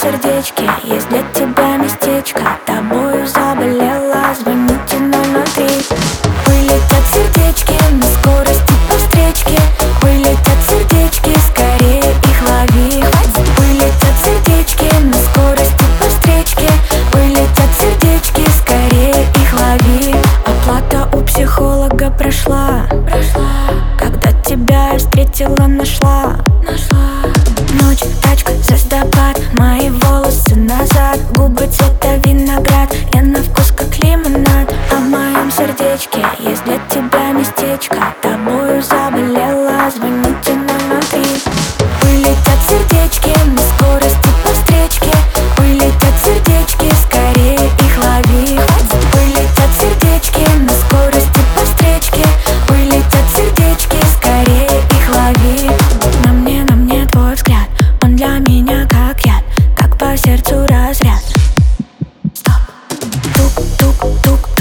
сердечке есть для тебя местечко. Тобою заболела, звоните 003. Вылетят сердечки на скорости по встречке. Вылетят сердечки, скорее их лови. Вылетят сердечки на скорости по встречке. Вылетят сердечки, скорее их лови. Оплата у психолога прошла, когда тебя я встретила, нашла. Ночь, тачка, звездопад, мои волосы назад, губы цвета виноград, я на вкус как лимонад. А в моем сердечке есть для тебя местечко. Тобою заболела, звоните 003. Вылетят сердечки на скорости по встречке. Вылетят сердечки, скорее их лови. Вылетят сердечки на скорости по встречке. Вылетят сердечки, скорее их лови. На мне твой взгляд, он для меня как яд, как по сердцу разряд. Стоп, тук-тук-тук.